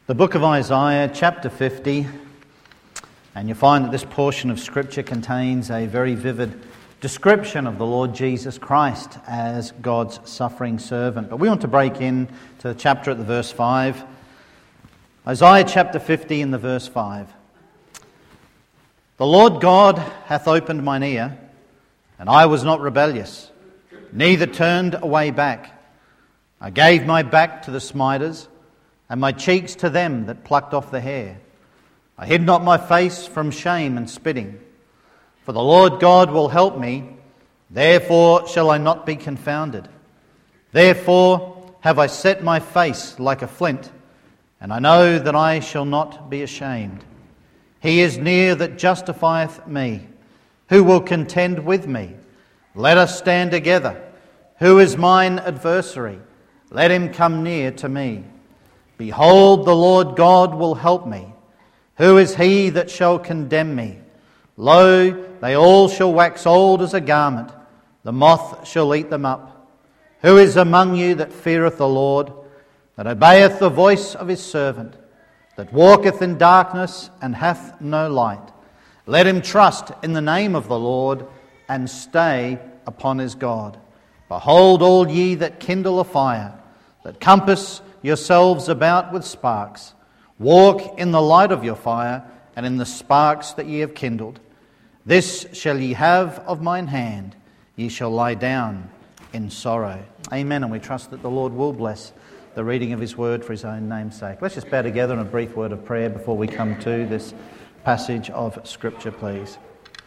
The book of Isaiah, chapter 50, and you find that this portion of Scripture contains a very vivid description of the Lord Jesus Christ as God's suffering servant. But we want to break in to the chapter at the verse 5. Isaiah chapter 50 in the verse 5. The Lord God hath opened mine ear, and I was not rebellious, neither turned away back. I gave my back to the smiters, and my cheeks to them that plucked off the hair. I hid not my face from shame and spitting. For the Lord God will help me, therefore shall I not be confounded. Therefore have I set my face like a flint, and I know that I shall not be ashamed. He is near that justifieth me. Who will contend with me? Let us stand together. Who is mine adversary? Let him come near to me. Behold, the Lord God will help me. Who is he that shall condemn me? Lo, they all shall wax old as a garment. The moth shall eat them up. Who is among you that feareth the Lord, that obeyeth the voice of his servant, that walketh in darkness and hath no light? Let him trust in the name of the Lord and stay upon his God. Behold, all ye that kindle a fire, that compass yourselves about with sparks, walk in the light of your fire and in the sparks that ye have kindled. This shall ye have of mine hand, ye shall lie down in sorrow. Amen. And we trust that the Lord will bless the reading of his word for his own name's sake. Let's just bow together in a brief word of prayer before we come to this passage of Scripture, please.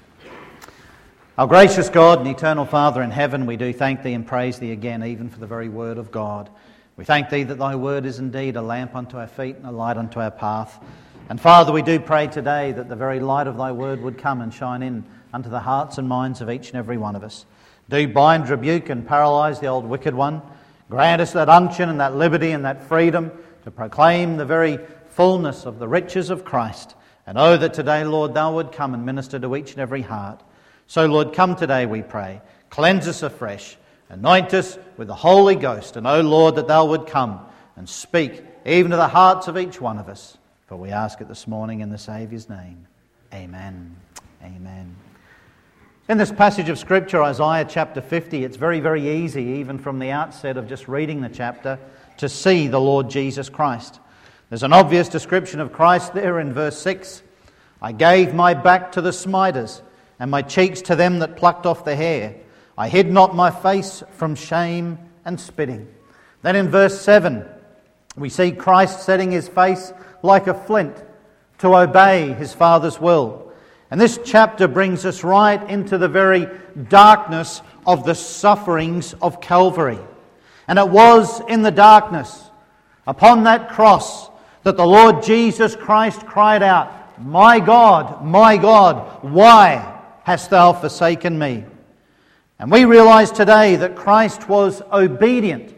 Our gracious God and eternal Father in heaven, we do thank thee and praise thee again, even for the very word of God. We thank thee that thy word is indeed a lamp unto our feet and a light unto our path. And Father, we do pray today that the very light of thy word would come and shine in unto the hearts and minds of each and every one of us. Do bind, rebuke and paralyse the old wicked one. Grant us that unction and that liberty and that freedom to proclaim the very fullness of the riches of Christ. And oh, that today, Lord, thou would come and minister to each and every heart. So, Lord, come today, we pray. Cleanse us afresh. Anoint us with the Holy Ghost. And, O Lord, that thou would come and speak even to the hearts of each one of us. For we ask it this morning in the Saviour's name. Amen. Amen. In this passage of Scripture, Isaiah chapter 50, it's very, very easy, even from the outset of just reading the chapter, to see the Lord Jesus Christ. There's an obvious description of Christ there in verse 6. I gave my back to the smiters, and my cheeks to them that plucked off the hair. I hid not my face from shame and spitting. Then in verse 7, we see Christ setting his face like a flint to obey his Father's will. And this chapter brings us right into the very darkness of the sufferings of Calvary. And it was in the darkness, upon that cross, that the Lord Jesus Christ cried out, my God, why hast thou forsaken me? And we realize today that Christ was obedient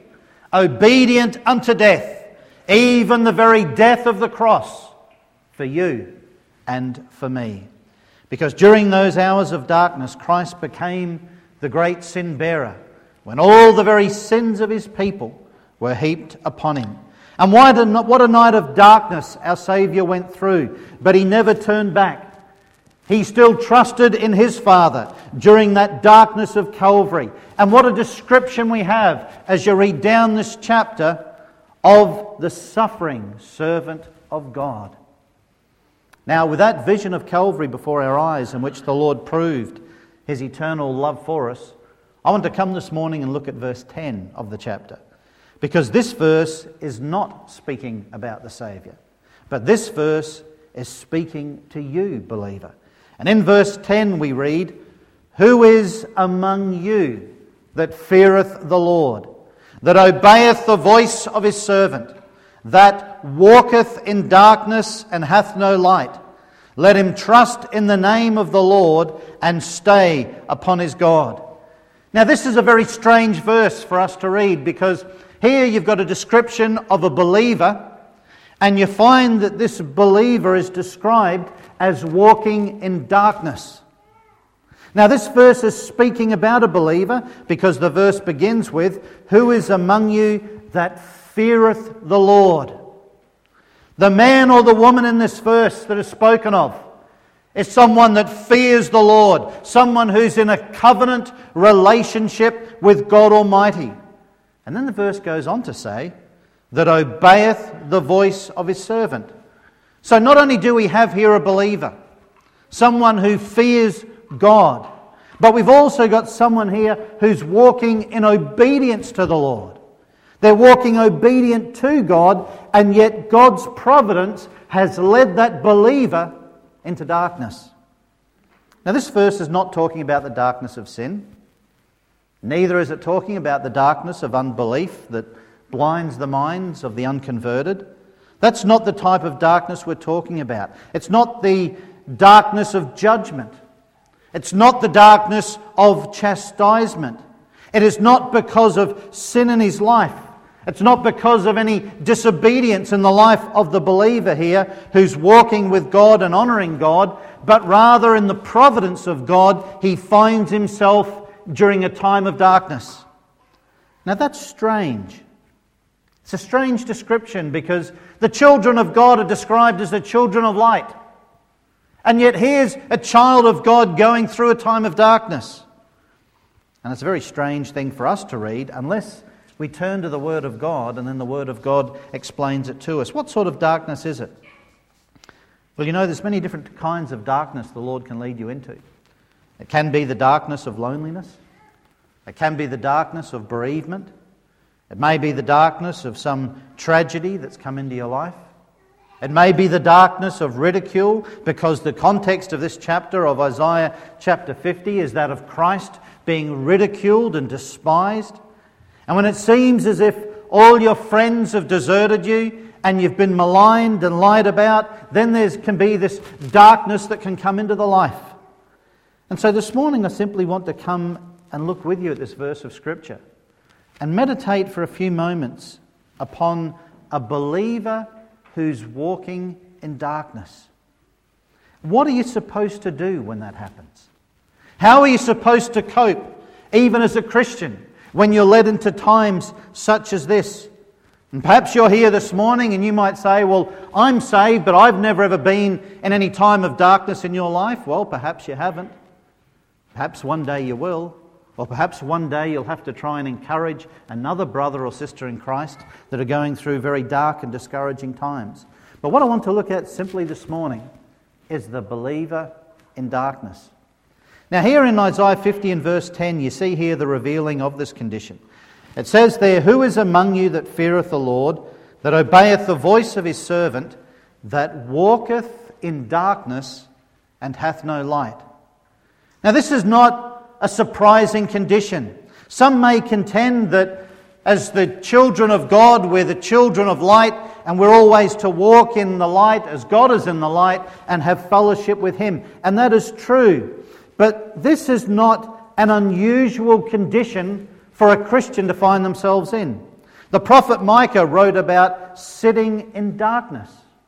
unto death, even the very death of the cross, for you and for me. Because during those hours of darkness, Christ became the great sin bearer, when all the very sins of his people were heaped upon him. And what a night of darkness our Saviour went through, but he never turned back. He still trusted in his Father during that darkness of Calvary. And what a description we have as you read down this chapter of the suffering servant of God. Now, with that vision of Calvary before our eyes, in which the Lord proved his eternal love for us, I want to come this morning and look at verse 10 of the chapter. Because this verse is not speaking about the Saviour, but this verse is speaking to you, believer. And in verse 10 we read, Who is among you that feareth the Lord, that obeyeth the voice of his servant, that walketh in darkness and hath no light? Let him trust in the name of the Lord and stay upon his God. Now this is a very strange verse for us to read, because here you've got a description of a believer, and you find that this believer is described as walking in darkness. Now this verse is speaking about a believer, because the verse begins with, Who is among you that feareth the Lord? The man or the woman in this verse that is spoken of is someone that fears the Lord, someone who's in a covenant relationship with God Almighty. And then the verse goes on to say, that obeyeth the voice of his servant. So not only do we have here a believer, someone who fears God, but we've also got someone here who's walking in obedience to the Lord. They're walking obedient to God, and yet God's providence has led that believer into darkness. Now this verse is not talking about the darkness of sin. Neither is it talking about the darkness of unbelief that blinds the minds of the unconverted. That's not the type of darkness we're talking about. It's not the darkness of judgment. It's not the darkness of chastisement. It is not because of sin in his life. It's not because of any disobedience in the life of the believer here who's walking with God and honouring God, but rather in the providence of God, he finds himself during a time of darkness. Now that's strange. It's a strange description because the children of God are described as the children of light. And yet here's a child of God going through a time of darkness. And it's a very strange thing for us to read unless we turn to the Word of God and then the Word of God explains it to us. What sort of darkness is it? Well, you know, there's many different kinds of darkness the Lord can lead you into. It can be the darkness of loneliness. It can be the darkness of bereavement. It may be the darkness of some tragedy that's come into your life. It may be the darkness of ridicule, because the context of this chapter of Isaiah chapter 50 is that of Christ being ridiculed and despised. And when it seems as if all your friends have deserted you and you've been maligned and lied about, then there can be this darkness that can come into the life. And so this morning I simply want to come and look with you at this verse of Scripture and meditate for a few moments upon a believer who's walking in darkness. What are you supposed to do when that happens? How are you supposed to cope, even as a Christian, when you're led into times such as this? And perhaps you're here this morning and you might say, well, I'm saved, but I've never ever been in any time of darkness in your life. Well, perhaps you haven't. Perhaps one day you will. Or perhaps one day you'll have to try and encourage another brother or sister in Christ that are going through very dark and discouraging times. But what I want to look at simply this morning is the believer in darkness. Now here in Isaiah 50 and verse 10, you see here the revealing of this condition. It says there, "Who is among you that feareth the Lord, that obeyeth the voice of his servant, that walketh in darkness and hath no light?" Now this is not a surprising condition. Some may contend that as the children of God, we're the children of light, and we're always to walk in the light as God is in the light and have fellowship with Him. And that is true. But this is not an unusual condition for a Christian to find themselves in. The prophet Micah wrote about sitting in darkness.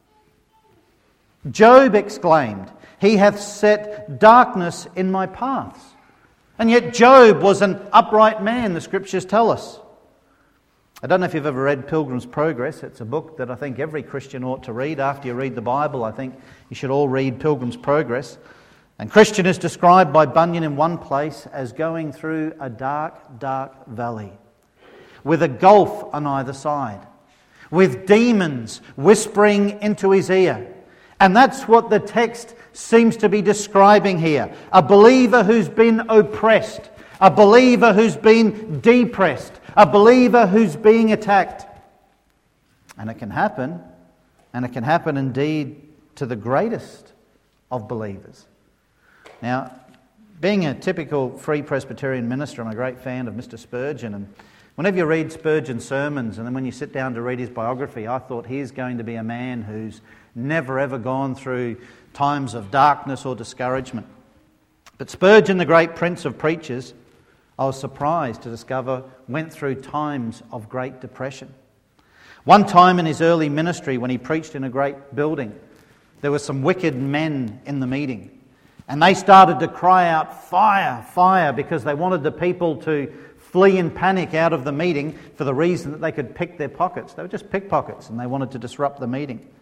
Job exclaimed, "He hath set darkness in my paths." And yet Job was an upright man, the Scriptures tell us. I don't know if you've ever read Pilgrim's Progress. It's a book that I think every Christian ought to read. After you read the Bible, I think you should all read Pilgrim's Progress. And Christian is described by Bunyan in one place as going through a dark, dark valley with a gulf on either side, with demons whispering into his ear. And that's what the text seems to be describing here. A believer who's been oppressed, a believer who's been depressed, a believer who's being attacked. And it can happen indeed to the greatest of believers. Now, being a typical Free Presbyterian minister, I'm a great fan of Mr. Spurgeon, and whenever you read Spurgeon's sermons and then when you sit down to read his biography, I thought he's going to be a man who's never ever gone through times of darkness or discouragement. But Spurgeon, the great prince of preachers, I was surprised to discover went through times of great depression. One time in his early ministry when he preached in a great building, there were some wicked men in the meeting. And they started to cry out, "Fire, fire," because they wanted the people to flee in panic out of the meeting for the reason that they could pick their pockets. They were just pickpockets and they wanted to disrupt the meeting.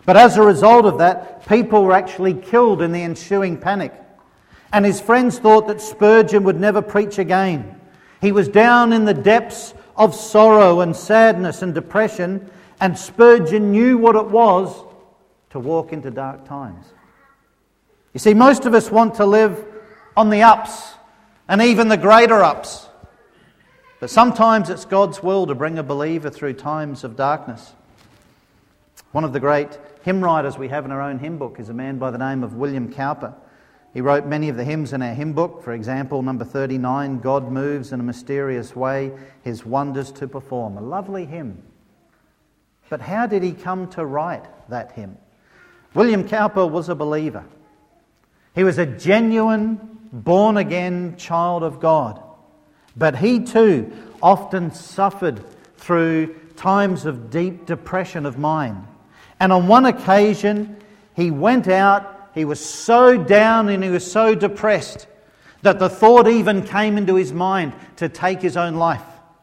But as a result of that, people were actually killed in the ensuing panic. And his friends thought that Spurgeon would never preach again. He was down in the depths of sorrow and sadness and depression, and Spurgeon knew what it was to walk into dark times. You see, most of us want to live on the ups, and even the greater ups. But sometimes it's God's will to bring a believer through times of darkness. One of the great hymn writers we have in our own hymn book is a man by the name of William Cowper. He wrote many of the hymns in our hymn book. For example, number 39, God moves in a mysterious way, His wonders to perform. A lovely hymn. But how did he come to write that hymn? William Cowper was a believer. He was a genuine, born-again child of God. But he too often suffered through times of deep depression of mind. And on one occasion, he went out. He was so down and he was so depressed that the thought even came into his mind to take his own life.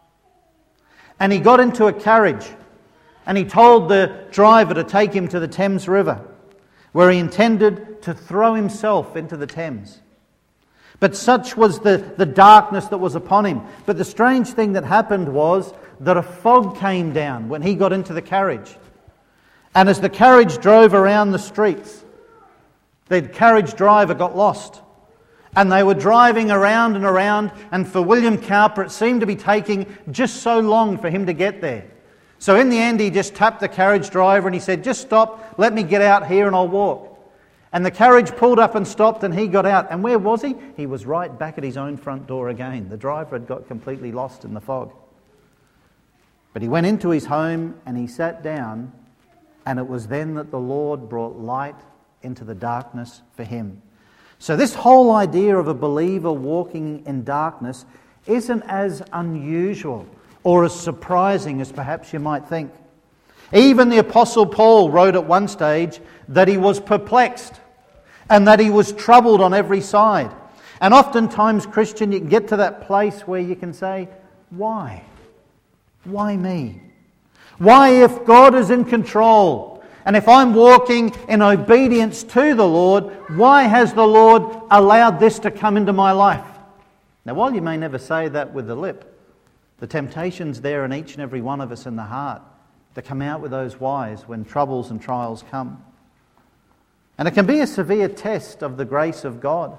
And he got into a carriage and he told the driver to take him to the Thames River, where he intended to throw himself into the Thames. But such was the darkness that was upon him. But the strange thing that happened was that a fog came down when he got into the carriage. And as the carriage drove around the streets, the carriage driver got lost. And they were driving around and around, and for William Cowper it seemed to be taking just so long for him to get there. So in the end he just tapped the carriage driver and he said, "Just stop, let me get out here and I'll walk." And the carriage pulled up and stopped and he got out. And where was he? He was right back at his own front door again. The driver had got completely lost in the fog. But he went into his home and he sat down, and it was then that the Lord brought light into the darkness for him. So this whole idea of a believer walking in darkness isn't as unusual or as surprising as perhaps you might think. Even the Apostle Paul wrote at one stage that he was perplexed and that he was troubled on every side. And oftentimes, Christian, you can get to that place where you can say, why? Why me? Why, if God is in control and if I'm walking in obedience to the Lord, why has the Lord allowed this to come into my life? Now, while you may never say that with the lip, the temptation's there in each and every one of us in the heart to come out with those whys when troubles and trials come. And it can be a severe test of the grace of God.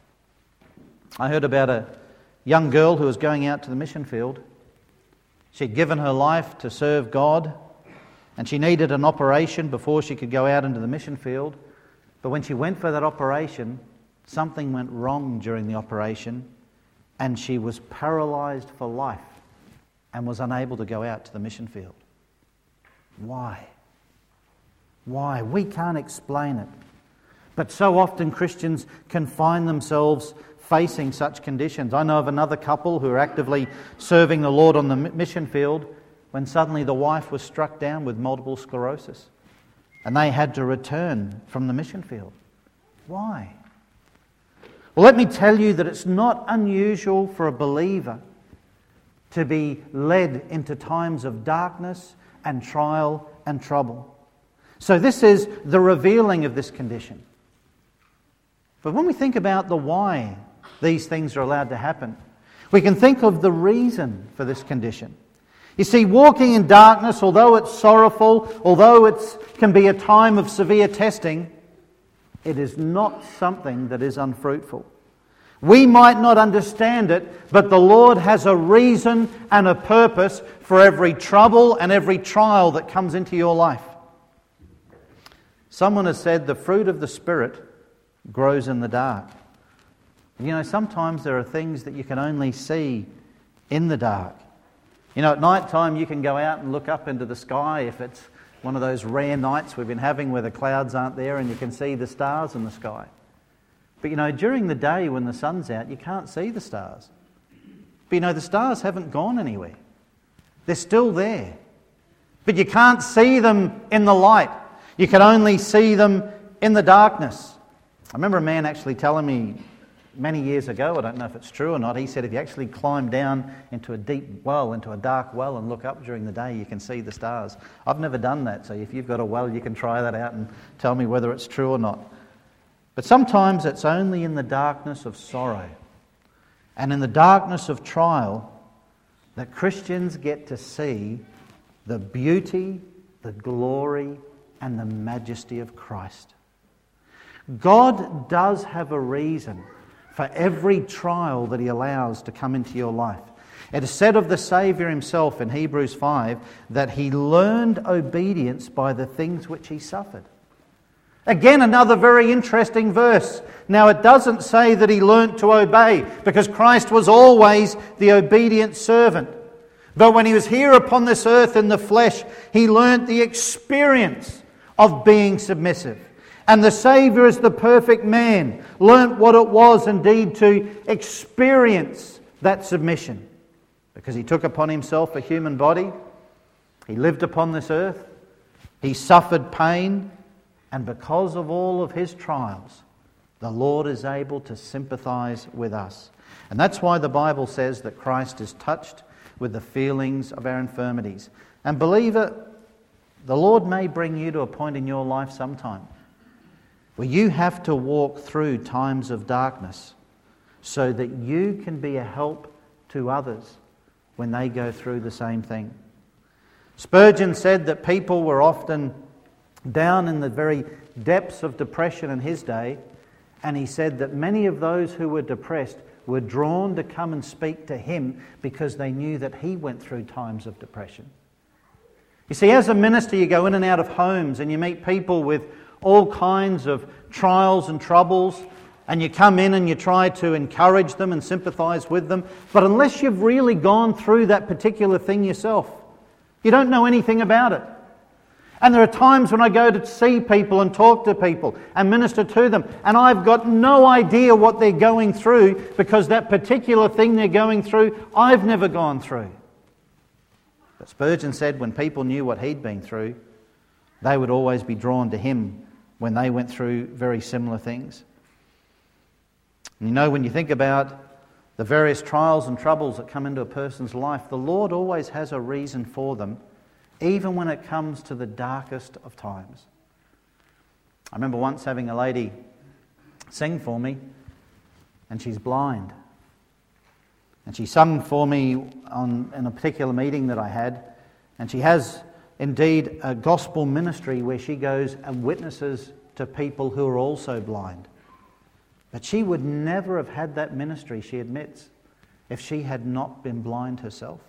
I heard about a young girl who was going out to the mission field. She'd given her life to serve God, and she needed an operation before she could go out into the mission field. But when she went for that operation, something went wrong during the operation, and she was paralysed for life and was unable to go out to the mission field. Why? Why? We can't explain it. But so often Christians can find themselves facing such conditions. I know of another couple who are actively serving the Lord on the mission field when suddenly the wife was struck down with multiple sclerosis and they had to return from the mission field. Why? Well, let me tell you that it's not unusual for a believer to be led into times of darkness and trial and trouble. So this is the revealing of this condition. But when we think about the why these things are allowed to happen, we can think of the reason for this condition. You see, walking in darkness, although it's sorrowful, although it can be a time of severe testing, it is not something that is unfruitful. We might not understand it, but the Lord has a reason and a purpose for every trouble and every trial that comes into your life. Someone has said the fruit of the Spirit grows in the dark. You know, sometimes there are things that you can only see in the dark. You know, at night time you can go out and look up into the sky if it's one of those rare nights we've been having where the clouds aren't there and you can see the stars in the sky. But you know, during the day when the sun's out, you can't see the stars. But you know, the stars haven't gone anywhere. They're still there. But you can't see them in the light. You can only see them in the darkness. I remember a man actually telling me many years ago, I don't know if it's true or not, he said if you actually climb down into a deep well, into a dark well, and look up during the day, you can see the stars. I've never done that, so if you've got a well, you can try that out and tell me whether it's true or not. But sometimes it's only in the darkness of sorrow and in the darkness of trial that Christians get to see the beauty, the glory, and the majesty of Christ. God does have a reason for every trial that He allows to come into your life. It is said of the Saviour Himself in Hebrews 5 that He learned obedience by the things which He suffered. Again, another very interesting verse. Now, it doesn't say that He learnt to obey, because Christ was always the obedient servant. But when He was here upon this earth in the flesh, He learnt the experience of being submissive. And the Saviour, as the perfect man, learnt what it was indeed to experience that submission. Because He took upon Himself a human body, He lived upon this earth, He suffered pain, and because of all of His trials, the Lord is able to sympathise with us. And that's why the Bible says that Christ is touched with the feelings of our infirmities. And believer, the Lord may bring you to a point in your life sometime where you have to walk through times of darkness so that you can be a help to others when they go through the same thing. Spurgeon said that people were often down in the very depths of depression in his day, and he said that many of those who were depressed were drawn to come and speak to him because they knew that he went through times of depression. You see, as a minister, you go in and out of homes and you meet people with all kinds of trials and troubles, and you come in and you try to encourage them and sympathise with them. But unless you've really gone through that particular thing yourself, you don't know anything about it. And there are times when I go to see people and talk to people and minister to them, and I've got no idea what they're going through, because that particular thing they're going through, I've never gone through. But Spurgeon said when people knew what he'd been through, they would always be drawn to him when they went through very similar things. And you know, when you think about the various trials and troubles that come into a person's life, the Lord always has a reason for them, even when it comes to the darkest of times. I remember once having a lady sing for me, and she's blind. And she sung for me in a particular meeting that I had, and she has indeed a gospel ministry where she goes and witnesses to people who are also blind. But she would never have had that ministry, she admits, if she had not been blind herself.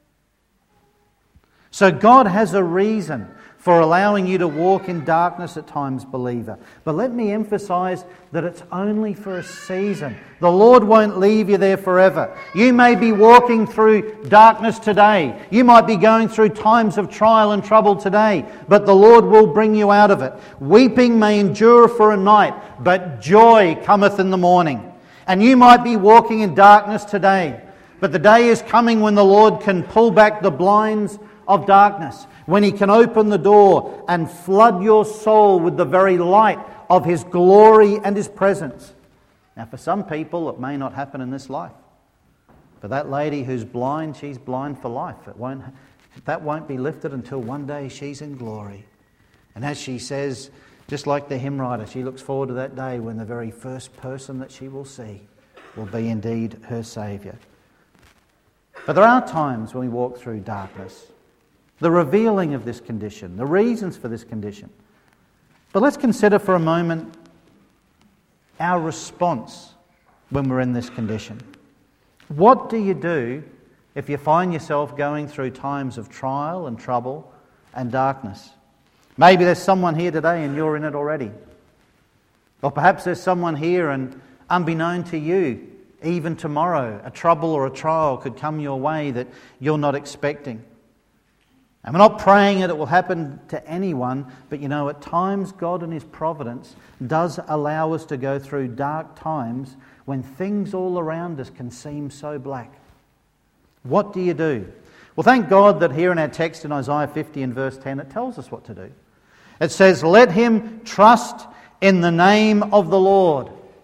So God has a reason for allowing you to walk in darkness at times, believer. But let me emphasise that it's only for a season. The Lord won't leave you there forever. You may be walking through darkness today. You might be going through times of trial and trouble today, but the Lord will bring you out of it. Weeping may endure for a night, but joy cometh in the morning. And you might be walking in darkness today, but the day is coming when the Lord can pull back the blinds of darkness, when He can open the door and flood your soul with the very light of His glory and His presence. Now, for some people, it may not happen in this life. For that lady who's blind, she's blind for life. That won't be lifted until one day she's in glory. And as she says, just like the hymn writer, she looks forward to that day when the very first person that she will see will be indeed her Saviour. But there are times when we walk through darkness, the revealing of this condition, the reasons for this condition. But let's consider for a moment our response when we're in this condition. What do you do if you find yourself going through times of trial and trouble and darkness? Maybe there's someone here today and you're in it already. Or perhaps there's someone here and unbeknown to you, even tomorrow, a trouble or a trial could come your way that you're not expecting. And we're not praying that it will happen to anyone, but you know, at times God in His providence does allow us to go through dark times when things all around us can seem so black. What do you do? Well, thank God that here in our text in Isaiah 50 and verse 10, it tells us what to do. It says, "Let him trust in the name of the Lord."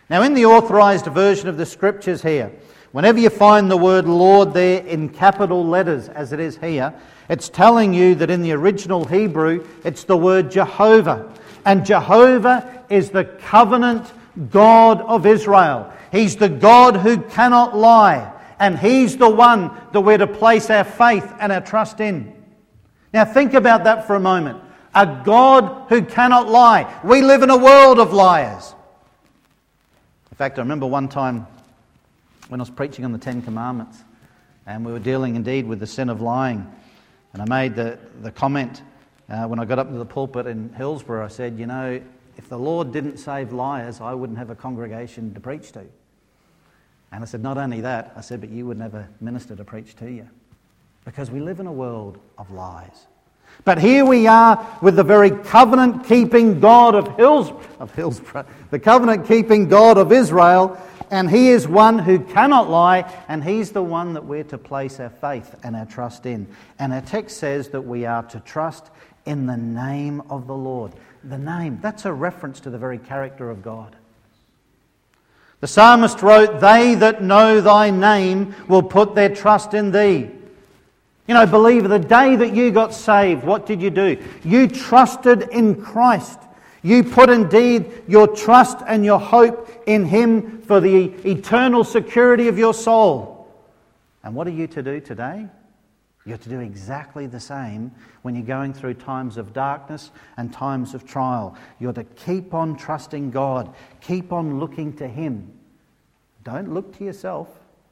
Now, in the authorized version of the Scriptures here, whenever you find the word Lord there in capital letters, as it is here, it's telling you that in the original Hebrew, it's the word Jehovah. And Jehovah is the covenant God of Israel. He's the God who cannot lie. And He's the one that we're to place our faith and our trust in. Now think about that for a moment. A God who cannot lie. We live in a world of liars. In fact, I remember one time when I was preaching on the Ten Commandments, and we were dealing indeed with the sin of lying. And I made the comment when I got up to the pulpit in Hillsborough, I said, you know, if the Lord didn't save liars, I wouldn't have a congregation to preach to. And I said, not only that, I said, but you wouldn't have a minister to preach to you. Because we live in a world of lies. But here we are with the very covenant-keeping God of Hillsborough, the covenant-keeping God of Israel, and He is one who cannot lie, and He's the one that we're to place our faith and our trust in. And our text says that we are to trust in the name of the Lord. The name, that's a reference to the very character of God. The psalmist wrote, "They that know Thy name will put their trust in Thee." You know, believer, the day that you got saved, what did you do? You trusted in Christ. You put indeed your trust and your hope in Him for the eternal security of your soul. And what are you to do today? You're to do exactly the same when you're going through times of darkness and times of trial. You're to keep on trusting God. Keep on looking to Him. Don't look to yourself.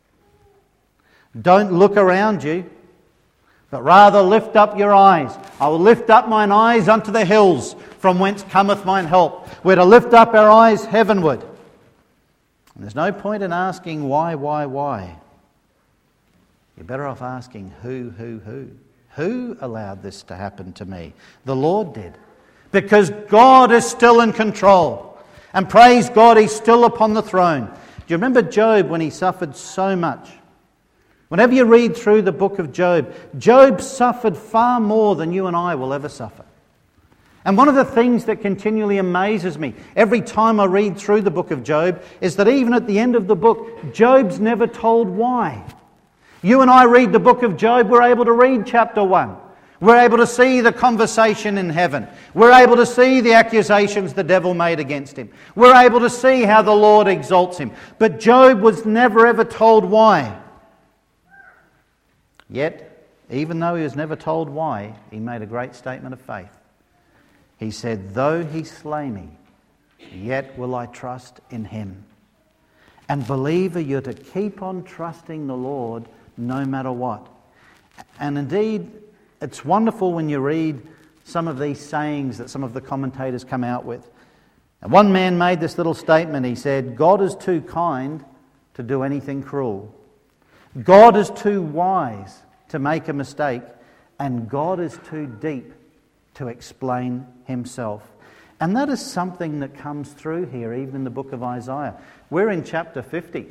Don't look around you. But rather lift up your eyes. I will lift up mine eyes unto the hills, from whence cometh mine help. We're to lift up our eyes heavenward. And there's no point in asking why. You're better off asking who. Who allowed this to happen to me? The Lord did. Because God is still in control. And praise God, He's still upon the throne. Do you remember Job when he suffered so much? Whenever you read through the book of Job, Job suffered far more than you and I will ever suffer. And one of the things that continually amazes me every time I read through the book of Job is that even at the end of the book, Job's never told why. You and I read the book of Job, we're able to read chapter 1. We're able to see the conversation in heaven. We're able to see the accusations the devil made against him. We're able to see how the Lord exalts him. But Job was never ever told why. Yet, even though he was never told why, he made a great statement of faith. He said, "Though He slay me, yet will I trust in Him." And believer, you're to keep on trusting the Lord no matter what. And indeed, it's wonderful when you read some of these sayings that some of the commentators come out with. And one man made this little statement. He said, "God is too kind to do anything cruel. God is too wise to make a mistake, and God is too deep to explain Himself." And that is something that comes through here, even in the book of Isaiah. We're in chapter 50.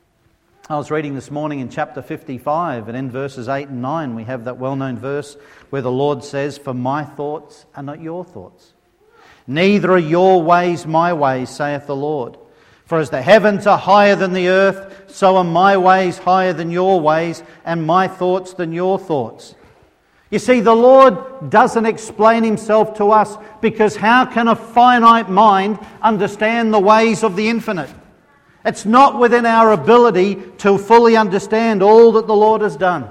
I was reading this morning in chapter 55, and in verses 8 and 9 we have that well-known verse where the Lord says, "For my thoughts are not your thoughts, neither are your ways my ways, saith the Lord. For as the heavens are higher than the earth, so are my ways higher than your ways, and my thoughts than your thoughts." You see, the Lord doesn't explain Himself to us because how can a finite mind understand the ways of the infinite? It's not within our ability to fully understand all that the Lord has done.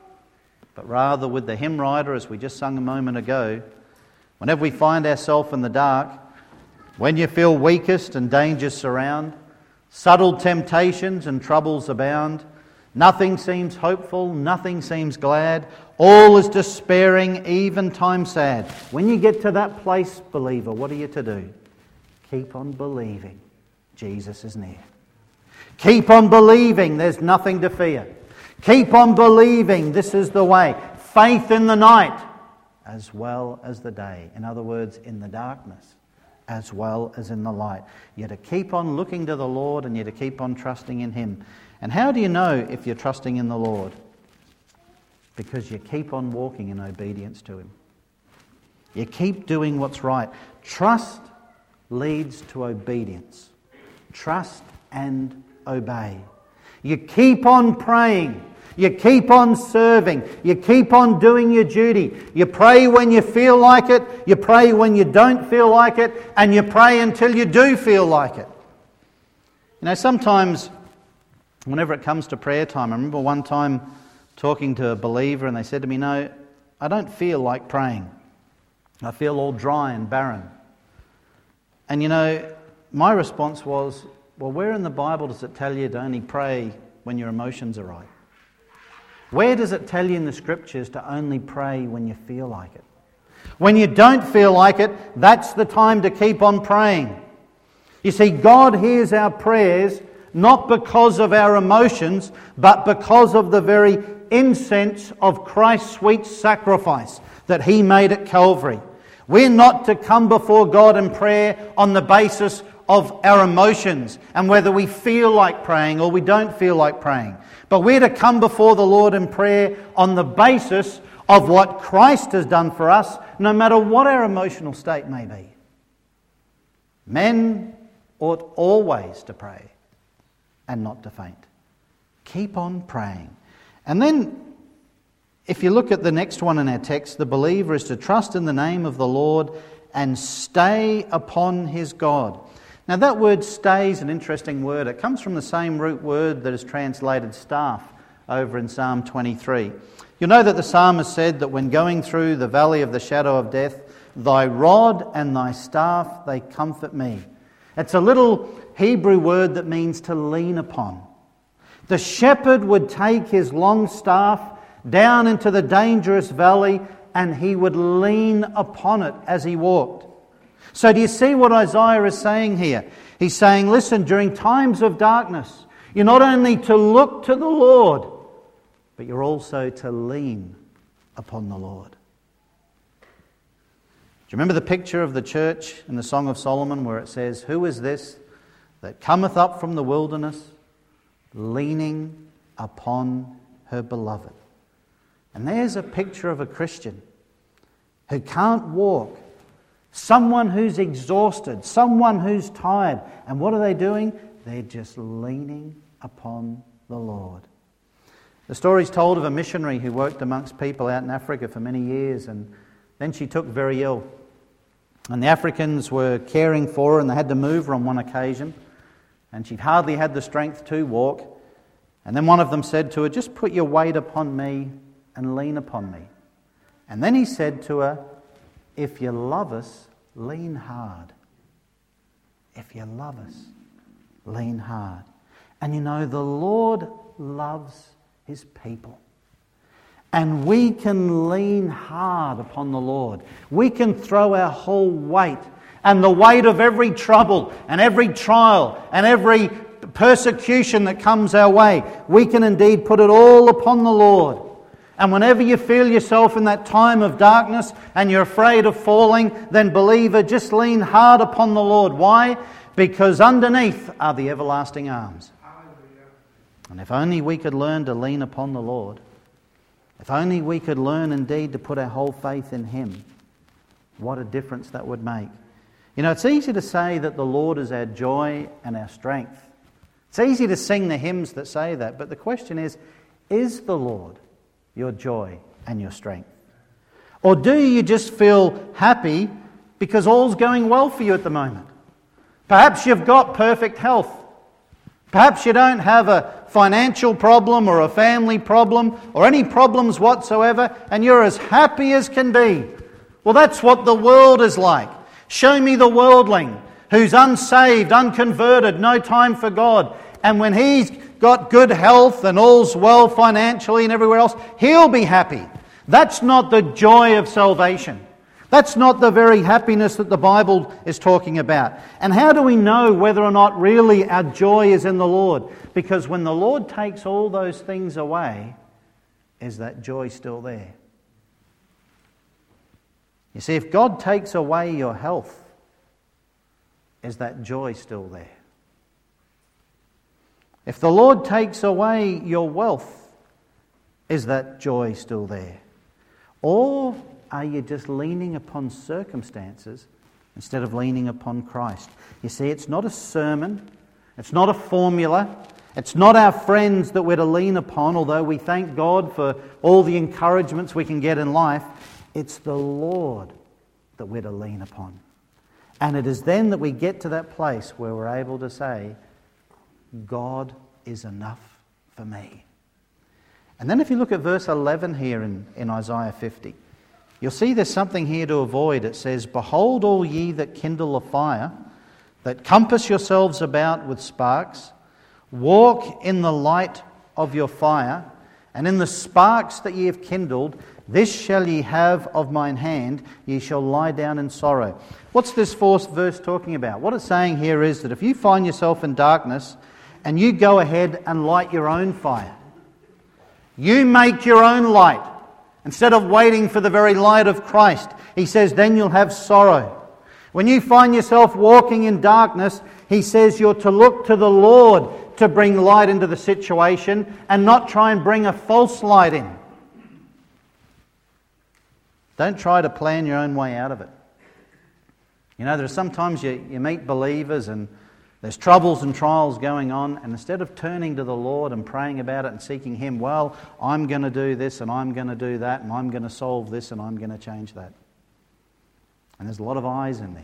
But rather with the hymn writer, as we just sung a moment ago, whenever we find ourselves in the dark, when you feel weakest and dangers surround, subtle temptations and troubles abound, nothing seems hopeful, nothing seems glad, all is despairing, even time sad. When you get to that place, believer, what are you to do? Keep on believing Jesus is near. Keep on believing there's nothing to fear. Keep on believing this is the way. Faith in the night as well as the day. In other words, in the darkness as well as in the light. You're to keep on looking to the Lord, and you're to keep on trusting in Him. And how do you know if you're trusting in the Lord? Because you keep on walking in obedience to Him. You keep doing what's right. Trust leads to obedience. trust and obey. You keep on praying. You keep on serving. You keep on doing your duty. You pray when you feel like it. You pray when you don't feel like it. And you pray until you do feel like it. You know, sometimes, whenever it comes to prayer time, I remember one time talking to a believer and they said to me, "No, I don't feel like praying. I feel all dry and barren." And you know, my response was, well, where in the Bible does it tell you to only pray when your emotions are right? Where does it tell you in the Scriptures to only pray when you feel like it? When you don't feel like it, that's the time to keep on praying. You see, God hears our prayers not because of our emotions, but because of the very incense of Christ's sweet sacrifice that He made at Calvary. We're not to come before God in prayer on the basis of our emotions and whether we feel like praying or we don't feel like praying. But we're to come before the Lord in prayer on the basis of what Christ has done for us, no matter what our emotional state may be. Men ought always to pray and not to faint. Keep on praying. And then, if you look at the next one in our text, the believer is to trust in the name of the Lord and stay upon his God. Now that word stay is an interesting word. It comes from the same root word that is translated staff over in Psalm 23. You'll know that the psalmist said that when going through the valley of the shadow of death, thy rod and thy staff, they comfort me. It's a little Hebrew word that means to lean upon. The shepherd would take his long staff down into the dangerous valley and he would lean upon it as he walked. So do you see what Isaiah is saying here? He's saying, listen, during times of darkness, you're not only to look to the Lord, but you're also to lean upon the Lord. Do you remember the picture of the church in the Song of Solomon where it says, "Who is this that cometh up from the wilderness, leaning upon her beloved?" And there's a picture of a Christian who can't walk, someone who's exhausted, someone who's tired. And what are they doing? They're just leaning upon the Lord. The story's told of a missionary who worked amongst people out in Africa for many years, and then she took very ill. And the Africans were caring for her and they had to move her on one occasion. And she hardly had the strength to walk. And then one of them said to her, "Just put your weight upon me and lean upon me." And then he said to her, "If you love us, lean hard. If you love us, lean hard." And you know, the Lord loves His people. And we can lean hard upon the Lord. We can throw our whole weight and the weight of every trouble and every trial and every persecution that comes our way. We can indeed put it all upon the Lord. And whenever you feel yourself in that time of darkness and you're afraid of falling, then believer, just lean hard upon the Lord. Why? Because underneath are the everlasting arms. And if only we could learn to lean upon the Lord, if only we could learn indeed to put our whole faith in Him, what a difference that would make. You know, it's easy to say that the Lord is our joy and our strength. It's easy to sing the hymns that say that, but the question is the Lord your joy and your strength? Or do you just feel happy because all's going well for you at the moment? Perhaps you've got perfect health. Perhaps you don't have a financial problem or a family problem or any problems whatsoever, and you're as happy as can be. Well, that's what the world is like. Show me the worldling who's unsaved, unconverted, no time for God. And when he's got good health and all's well financially and everywhere else, he'll be happy. That's not the joy of salvation. That's not the very happiness that the Bible is talking about. And how do we know whether or not really our joy is in the Lord? Because when the Lord takes all those things away, is that joy still there? You see, if God takes away your health, is that joy still there? If the Lord takes away your wealth, is that joy still there? Or are you just leaning upon circumstances instead of leaning upon Christ? You see, it's not a sermon. It's not a formula. It's not our friends that we're to lean upon, although we thank God for all the encouragements we can get in life. It's the Lord that we're to lean upon. And it is then that we get to that place where we're able to say, God is enough for me. And then if you look at verse 11 here in Isaiah 50, you'll see there's something here to avoid. It says, "Behold, all ye that kindle a fire, that compass yourselves about with sparks, walk in the light of your fire, and in the sparks that ye have kindled, this shall ye have of mine hand, ye shall lie down in sorrow." What's this fourth verse talking about? What it's saying here is that if you find yourself in darkness and you go ahead and light your own fire, you make your own light, instead of waiting for the very light of Christ, he says, then you'll have sorrow. When you find yourself walking in darkness, he says you're to look to the Lord to bring light into the situation and not try and bring a false light in. Don't try to plan your own way out of it. You know, there's sometimes you meet believers and there's troubles and trials going on, and instead of turning to the Lord and praying about it and seeking Him, well, I'm going to do this and I'm going to do that and I'm going to solve this and I'm going to change that. And there's a lot of eyes in there.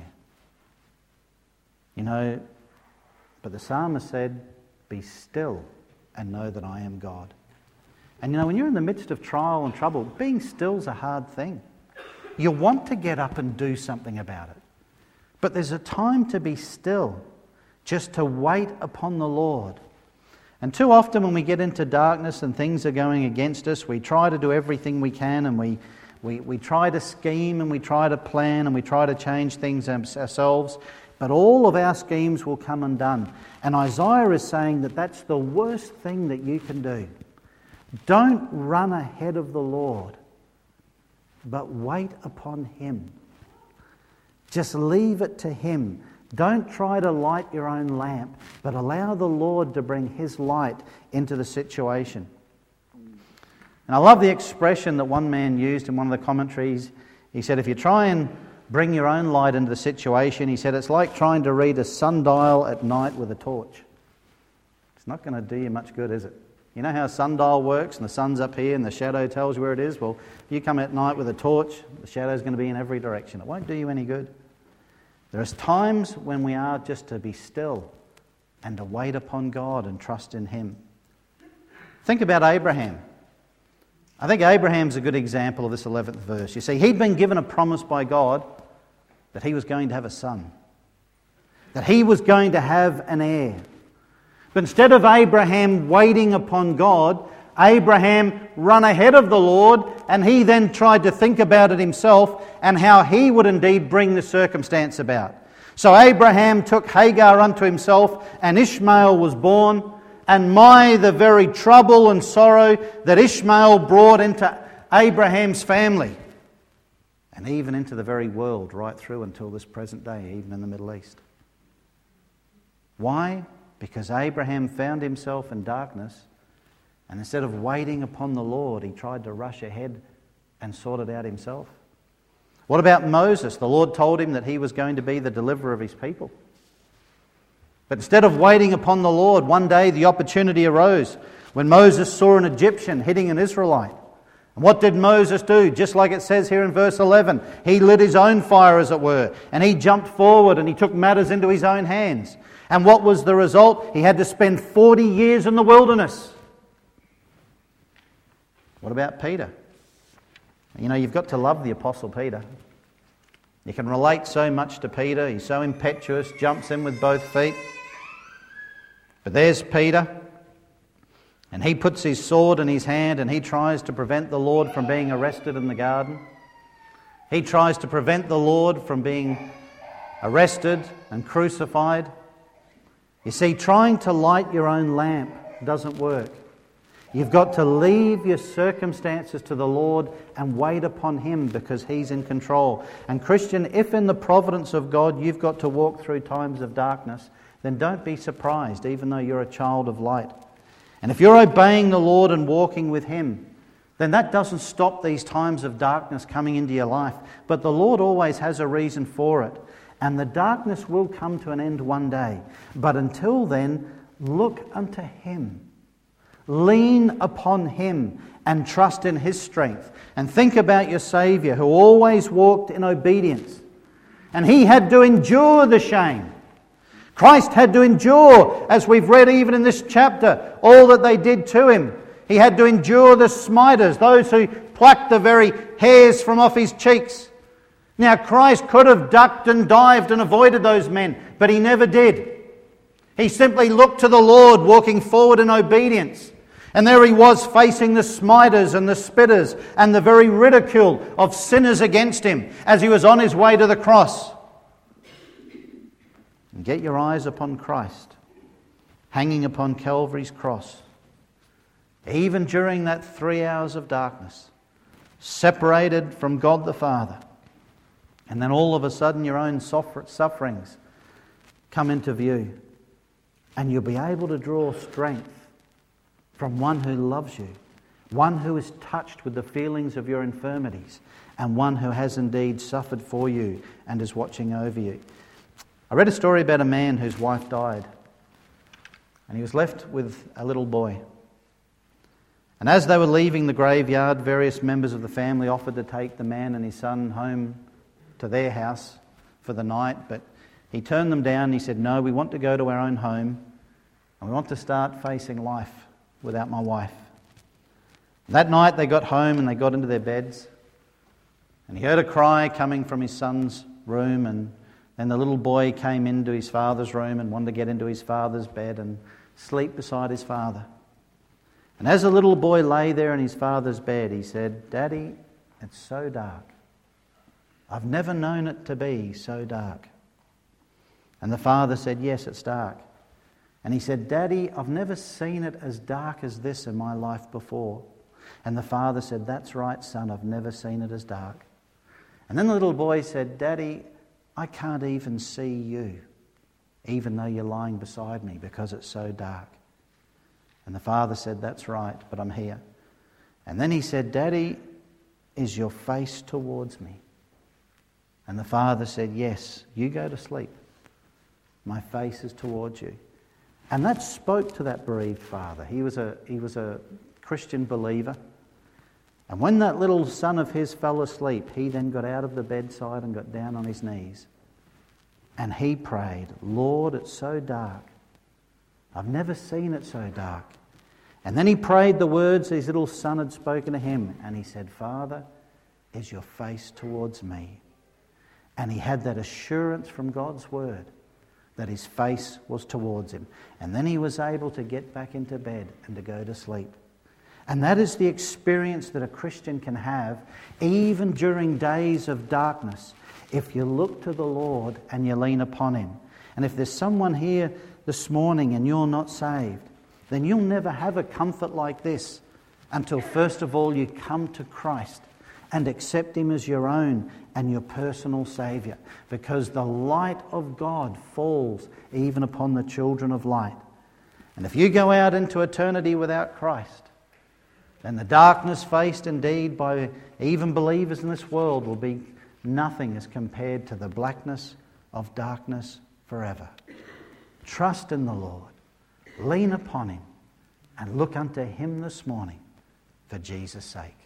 You know, but the psalmist said, "Be still and know that I am God." And you know, when you're in the midst of trial and trouble, being still's a hard thing. You want to get up and do something about it. But there's a time to be still, just to wait upon the Lord. And too often when we get into darkness and things are going against us, we try to do everything we can, and we try to scheme and we try to plan and we try to change things ourselves. But all of our schemes will come undone. And Isaiah is saying that that's the worst thing that you can do. Don't run ahead of the Lord, but wait upon Him. Just leave it to Him. Don't try to light your own lamp, but allow the Lord to bring His light into the situation. And I love the expression that one man used in one of the commentaries. He said, if you try and bring your own light into the situation, he said, it's like trying to read a sundial at night with a torch. It's not going to do you much good, is it? You know how a sundial works and the sun's up here and the shadow tells you where it is? Well, if you come at night with a torch, the shadow's going to be in every direction. It won't do you any good. There's times when we are just to be still and to wait upon God and trust in Him. Think about Abraham. I think Abraham's a good example of this 11th verse. You see, he'd been given a promise by God that he was going to have a son, that he was going to have an heir. But instead of Abraham waiting upon God, Abraham ran ahead of the Lord, and he then tried to think about it himself and how he would indeed bring the circumstance about. So Abraham took Hagar unto himself, and Ishmael was born. And the very trouble and sorrow that Ishmael brought into Abraham's family, and even into the very world right through until this present day, even in the Middle East. Why? Because Abraham found himself in darkness, and instead of waiting upon the Lord, he tried to rush ahead and sort it out himself. What about Moses? The Lord told him that he was going to be the deliverer of his people. But instead of waiting upon the Lord, one day the opportunity arose when Moses saw an Egyptian hitting an Israelite. And what did Moses do? Just like it says here in verse 11, he lit his own fire, as it were, and he jumped forward and he took matters into his own hands. And what was the result? He had to spend 40 years in the wilderness. What about Peter? You know, you've got to love the Apostle Peter. You can relate so much to Peter. He's so impetuous, jumps in with both feet. But there's Peter, and he puts his sword in his hand and he tries to prevent the Lord from being arrested in the garden. He tries to prevent the Lord from being arrested and crucified. You see, trying to light your own lamp doesn't work. You've got to leave your circumstances to the Lord and wait upon Him, because He's in control. And Christian, if in the providence of God you've got to walk through times of darkness, then don't be surprised, even though you're a child of light. And if you're obeying the Lord and walking with Him, then that doesn't stop these times of darkness coming into your life. But the Lord always has a reason for it. And the darkness will come to an end one day. But until then, look unto Him. Lean upon Him and trust in His strength. And think about your Saviour, who always walked in obedience. And He had to endure the shame. Christ had to endure, as we've read even in this chapter, all that they did to Him. He had to endure the smiters, those who plucked the very hairs from off His cheeks. Now, Christ could have ducked and dived and avoided those men, but He never did. He simply looked to the Lord, walking forward in obedience. And there He was, facing the smiters and the spitters and the very ridicule of sinners against Him as He was on His way to the cross. And get your eyes upon Christ, hanging upon Calvary's cross. Even during that 3 hours of darkness, separated from God the Father. And then all of a sudden your own sufferings come into view. And you'll be able to draw strength from one who loves you, one who is touched with the feelings of your infirmities, and one who has indeed suffered for you and is watching over you. I read a story about a man whose wife died, and he was left with a little boy. And as they were leaving the graveyard, various members of the family offered to take the man and his son home to their house for the night, but he turned them down and he said, "No, we want to go to our own home and we want to start facing life without my wife." That night they got home and they got into their beds, and he heard a cry coming from his son's room, and then the little boy came into his father's room and wanted to get into his father's bed and sleep beside his father. And as the little boy lay there in his father's bed, he said, "Daddy, it's so dark. I've never known it to be so dark." And the father said, "Yes, it's dark." And he said, "Daddy, I've never seen it as dark as this in my life before." And the father said, "That's right, son, I've never seen it as dark." And then the little boy said, "Daddy, I can't even see you, even though you're lying beside me, because it's so dark." And the father said, "That's right, but I'm here." And then he said, "Daddy, is your face towards me?" And the father said, "Yes, you go to sleep. My face is towards you." And that spoke to that bereaved father. He was a Christian believer. And when that little son of his fell asleep, he then got out of the bedside and got down on his knees. And he prayed, "Lord, it's so dark. I've never seen it so dark." And then he prayed the words his little son had spoken to him. And he said, "Father, is your face towards me?" And he had that assurance from God's word that his face was towards him. And then he was able to get back into bed and to go to sleep. And that is the experience that a Christian can have even during days of darkness, if you look to the Lord and you lean upon Him. And if there's someone here this morning and you're not saved, then you'll never have a comfort like this until first of all you come to Christ and accept Him as your own and your personal Saviour, because the light of God falls even upon the children of light. And if you go out into eternity without Christ, then the darkness faced indeed by even believers in this world will be nothing as compared to the blackness of darkness forever. Trust in the Lord, lean upon Him, and look unto Him this morning for Jesus' sake.